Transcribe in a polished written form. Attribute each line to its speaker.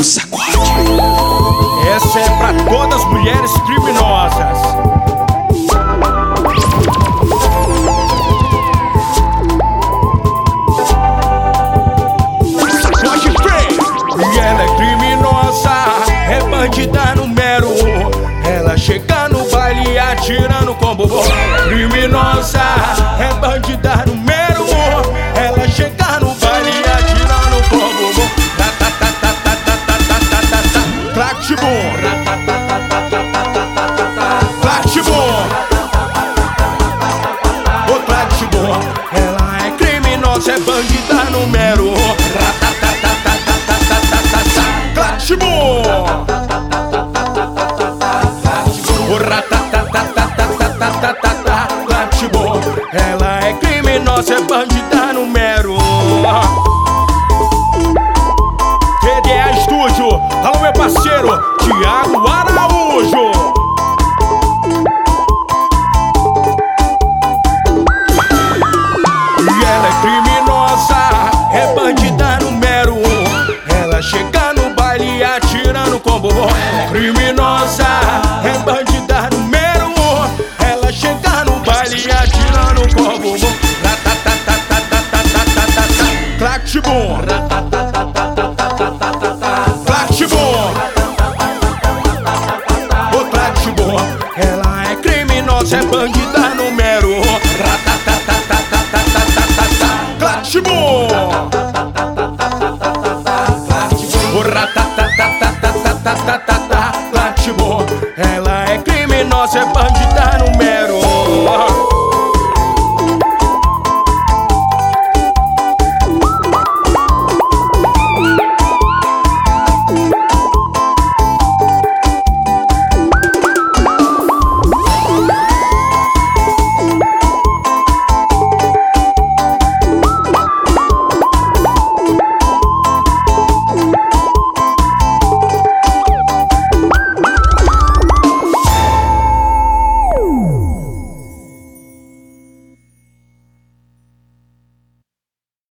Speaker 1: Sacode.
Speaker 2: Essa é pra todas as mulheres criminosas. Pode crer! E ela é criminosa, é bandida número 1. Ela chega no baile atirando com bobó. Criminosa, é bandida número 1. Ela chega no baile atirando com bobó. Clactibum, Clactibum, ô Clactibum. Ela é criminosa, é bandida número 1. Clactibum, ô Clactibum. Ela é criminosa, é bandida número 1. TDA Estúdio, alô meu parceiro Thiago Araújo. E ela é criminosa, é bandida número 1. Ela chega no baile atirando com bobó. Criminosa,